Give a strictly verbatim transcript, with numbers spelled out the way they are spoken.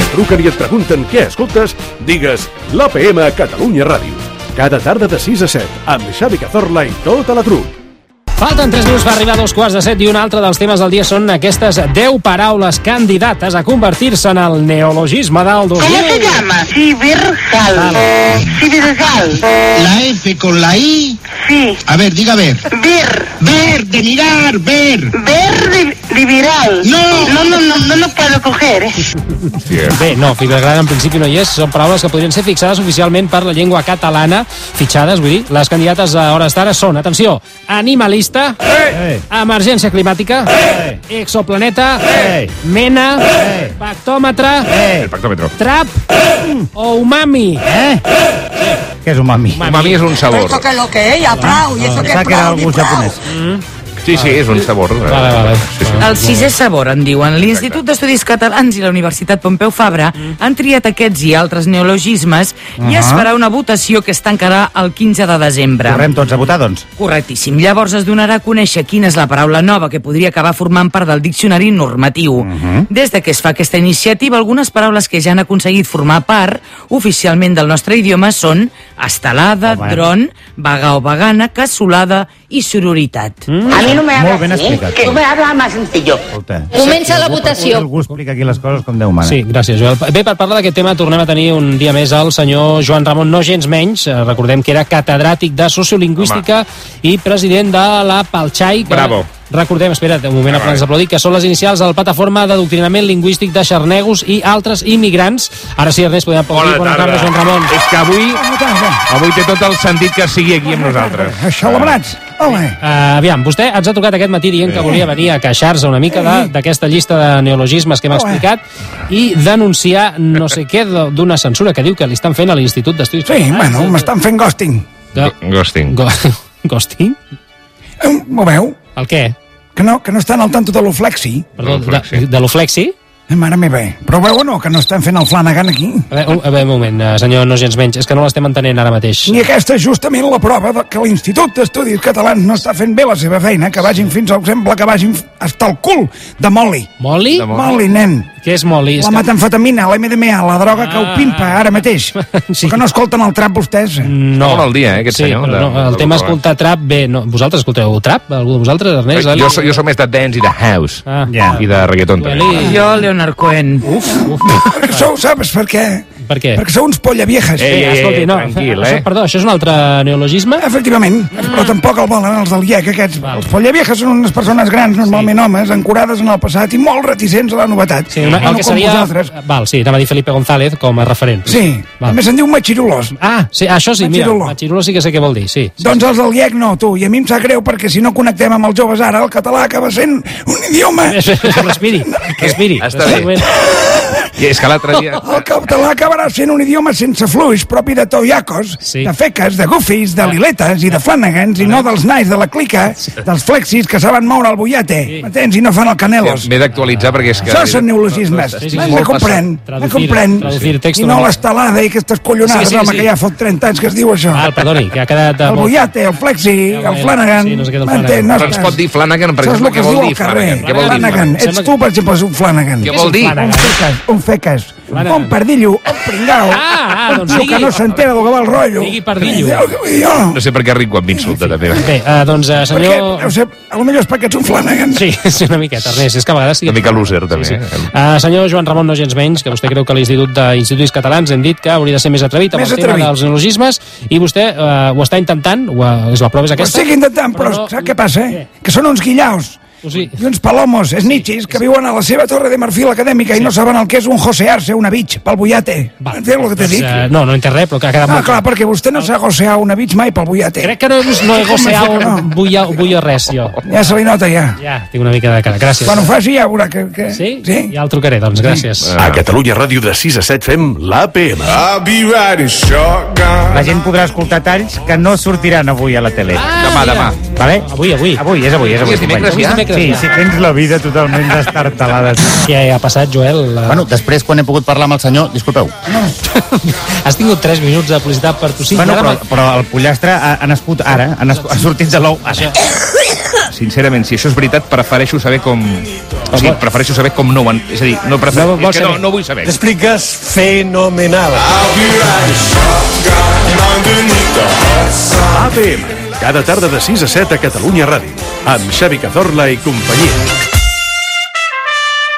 et truquen i et pregunten què escoltes, digues l'A P M a Catalunya Ràdio. Cada tarda de sis a set, amb Xavi Cazorla i tota la truc. Falten tres minuts per arribar a dos quarts de set i un altre dels temes del dia són aquestes deu paraules candidates a convertir-se en el neologisme del dos mil. ¿Cómo se llama? Ciberjal. Ciberjal. La F con la I. Sí. A ver, diga ver. Ver. Ver, de mirar, ver. Ver de, de viral. No. No, no, no, no lo puedo coger, eh. Bé, no, Fibergran en principi no hi és. Són paraules que podrien ser fixades oficialment per la llengua catalana. Fitxades, vull dir. Les candidates a hores d'ara són, atenció, animalista, Hey. emergència climàtica, Hey. exoplaneta, Hey. mena, Hey. pactòmetre, Hey. El pactòmetre. trap o umami. Eh? Què és umami? Umami és un sabor. ¿Esto qué es lo que es? Ya, prau. ¿Y eso qué es? Pensava que era Prau, algú ni prau. japonès. Sí, sí, és un sabor. Vale, vale. Sí, sí. El sisè sabor, en diuen. L'Institut d'Estudis Catalans i la Universitat Pompeu Fabra han triat aquests i altres neologismes i es farà una votació que es tancarà el quinze de desembre. Correm tots a votar, doncs. Correctíssim. Llavors es donarà a conèixer quina és la paraula nova que podria acabar formant part del diccionari normatiu. Des de que es fa aquesta iniciativa, algunes paraules que ja han aconseguit formar part oficialment del nostre idioma són estelada, Home. dron, vaga o vegana, cassolada i sororitat. A mí no me hablas Molt ben así, explicat. que tú me hablas más sencillo. Escolta. Comença la Algú- votació. Algú explica aquí les coses com Déu mana. Sí, gràcies, Joel. Bé, per parlar d'aquest tema tornem a tenir un dia més el senyor Joan Ramon, no gens menys. Eh, Recordem que era catedràtic de Sociolingüística i president de la Palxai. Que Bravo. Recordem, espera't, un moment abans d'aplaudir, que són les inicials de la plataforma d'adoctrinament lingüístic de xarnegos i altres immigrants. Ara sí, Ernest, podem aplaudir. Bona tarda, Joan Ramon. És que avui, avui té tot el sentit que sigui aquí amb nosaltres. Celebrats. Ole. Uh, aviam, vostè ens ha trucat aquest matí dient que volia venir a queixar-se una mica de- d'aquesta llista de neologismes que hem explicat i denunciar no sé què de- d'una censura que diu que li estan fent a l'Institut d'Estudis Sí, Catalans. bueno, m'estan fent ghosting. Go- Ghosting. Go Ghosting? Eh, M'ho veu? El què? Que no, que no estan al tanto de l'oflexi. Perdó, L'oflexi. de, de l'oflexi? Eh, mare meva. Però veu o no, que no estan fent el Flanagan aquí? A veure, un, a veure, un moment, eh, senyor no gens menys, és que no l'estem entenent ara mateix. I aquesta és justament la prova de que l'Institut d'Estudis Catalans no està fent bé la seva feina, que vagin fins al exemple que vagin hasta el cul de Molly. Molly? De Molly. Molly, nen. Què és Molly? És La que- metamfetamina, l'M D M A, la droga que Ah, ho pimpa ara mateix. sí. Que no escolten el trap vostès. No. Molt al dia, eh, aquest sí, senyor, però de- no, el de tema l'Ucrània. escoltar trap, bé, no. Vosaltres escolteu trap? Algú de vosaltres, Ernest? Eli? Jo, so- jo soc més de dance i de house. Ah, Ja. I de reggaeton, també. Eli. Jo, Leonard Cohen. Uf, uf. Perquè sou, saps per què? Per què? Perquè sou uns polla viejas. Ei, Eh, escolti, no, tranquil, això, eh? perdó, això és un altre neologisme? Efectivament, però tampoc el volen els del I E C, aquests. Val. Els pollaviejas són unes persones grans, normalment homes, ancorades en el passat i molt reticents a la novetat. Sí, una, no el que com seria... vosaltres. Val, sí, anava a dir Felipe González com a referent. Sí, Val. també se'n diu matxirulos. Ah, sí, això sí, mira, Machirulo. Machirulo sí que sé què vol dir, sí. sí. Doncs els del I E C no, tu, i a mi em sap greu perquè si no connectem amb els joves ara, el català acaba sent un idioma. Respiri, respiri. Està bé. I és que l'altre dia... El català acabarà sent un idioma sense fluix, propi de toiacos, Sí. de feques, de goofies, de liletes i de flanagans, i no dels nais de la clica, dels flexis que saben moure el bullate, m'entens? I no fan el canelos. M'he d'actualitzar perquè és que... Això són neologismes. Sí, sí, sí. Me Molt comprèn, me Traducir- comprèn. traducir texto I no una mica. l'estelada i aquestes collonades, Sí, sí, home, sí. que ja fot trenta anys que es diu això. Ah, perdoni, que ha quedat... eh, El molt- bullate, el flexi, Ja, el ja, Flanagan, sí, no sé què del m'entens? Flanagan. No Però ens estàs- pot dir Flanagan, per Això és exemple, el que què es vol diu dir al carrer. Flanagan? Què vol dir Flanagan. Flanagan? Ets tu, per exemple, és un Flanagan. Què vol dir? Flanagan? Un feques, un feques, Flanagan. un pardillo, un pringao, Ah, ah, un doncs tio digui. que no s'entera del que va el rotllo. Digui pardillo. Jo, No sé per què ric quan m'insulta, també. Bé, uh, doncs, uh, perquè, senyor... no sé, potser és perquè ets un Flanagan. Sí, sí, una miqueta, Ernest. És que a vegades... Sí. Una mica loser, també. Sí, sí. eh? Uh, senyor Joan Ramon, no gens menys, que vostè creu que l'Institut d'Instituts Catalans hem dit que hauria de ser més atrevit amb Més el tema atrevit. dels neologismes i vostè uh, ho està intentant, ho, uh, és la prova és Ho aquesta? estic intentant, però, no- saps què passa? Què? Que són uns guillaus. O sigui, I uns palomos, snitchis, que viuen a la seva torre de marfil acadèmica i no saben el que és un josearse, una bitx, pel bullate. va, Entens el que t'he doncs, dit? uh, no, no he entès res, però que ha quedat Ah, molt clar, perquè vostè no s'ha goseat una bitx mai pel bullate. Crec que no he, no he goseat que no? un bulla, bulla res, jo. Ja se li nota, ja. Ja, tinc una mica de cara. Gràcies. Quan ho faci ja veurà que... que... Sí? Sí? Ja el trucaré, doncs, gràcies. A Catalunya Ràdio de sis a set fem l'A P M. La gent podrà escoltar talls que no sortiran avui a la tele. Ah, Demà, mira. demà. Vale? Avui, avui. Avui, és avui, és avui. És dimecres, companys. ja? Dimecres, Sí, ja. sí, tens la vida totalment destartalada. Què ha passat, Joel? Bueno, després, quan he pogut parlar amb el senyor... Disculpeu. Has tingut tres minuts de publicitat per tossir. Bueno, Ara però, m'ha- però el pollastre ha, ha nascut ara, ha, nascut, ha sortit de l'ou ara. Sincerament, si això és veritat, prefereixo saber com, O sigui, prefereixo saber com no ho han... És a dir, no, prefer... No, és que no, no vull saber. T'expliques fenomenal. A P M, cada tarda de sis a set a Catalunya Ràdio, amb Xavi Cazorla i companyia.